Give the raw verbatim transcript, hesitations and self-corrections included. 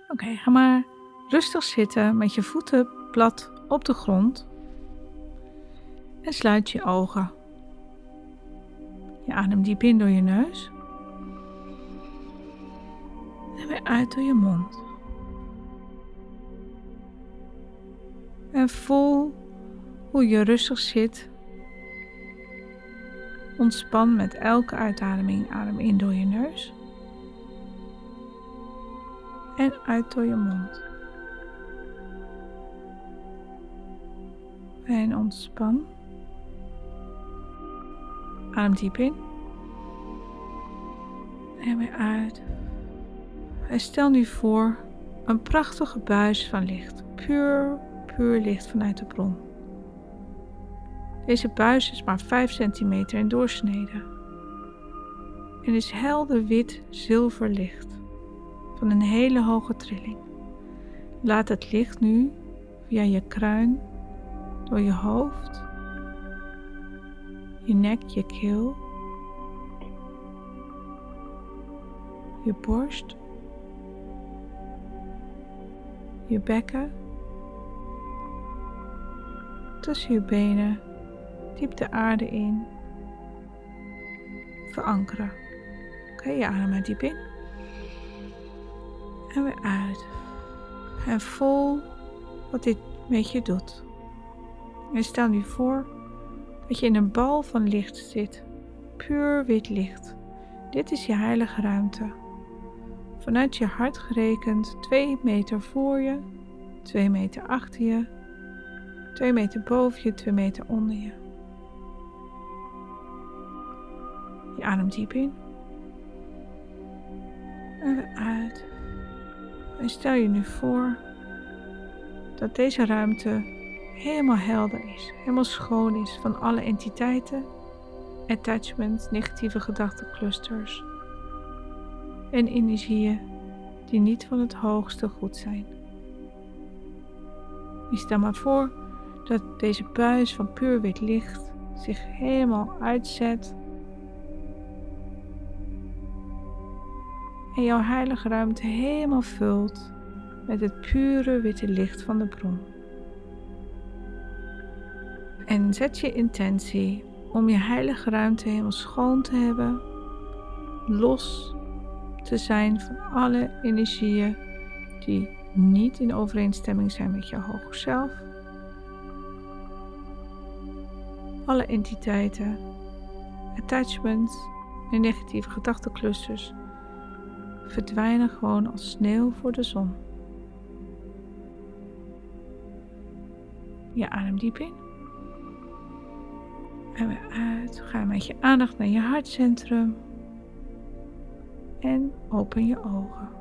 Oké, okay, ga maar rustig zitten met je voeten plat op de grond en sluit je ogen. Je ademt diep in door je neus en weer uit door je mond. En voel hoe je rustig zit. Ontspan met elke uitademing. Adem in door je neus en uit door je mond. En ontspan. Adem diep in en weer uit. En stel nu voor een prachtige buis van licht. Puur, puur licht vanuit de bron. Deze buis is maar vijf centimeter in doorsnede en is helder wit zilverlicht van een hele hoge trilling. Laat het licht nu via je kruin, door je hoofd, je nek, je keel, je borst, je bekken, tussen je benen, diep de aarde in, verankeren. Oké, okay, je adem maar diep in en weer uit. En voel wat dit met je doet. En stel nu voor dat je in een bal van licht zit, puur wit licht. Dit is je heilige ruimte. Vanuit je hart gerekend twee meter voor je, twee meter achter je, twee meter boven je, twee meter onder je. Je ademt diep in en weer uit. En stel je nu voor dat deze ruimte helemaal helder is, helemaal schoon is van alle entiteiten, attachments, negatieve gedachtenclusters en energieën die niet van het hoogste goed zijn. Je stel maar voor dat deze buis van puur wit licht zich helemaal uitzet en jouw heilige ruimte helemaal vult met het pure witte licht van de bron. En zet je intentie om je heilige ruimte helemaal schoon te hebben, los te zijn van alle energieën die niet in overeenstemming zijn met je hoger zelf. Alle entiteiten, attachments en negatieve gedachtenclusters verdwijnen gewoon als sneeuw voor de zon. Je adem diep in en weer uit. Ga met je aandacht naar je hartcentrum en open je ogen.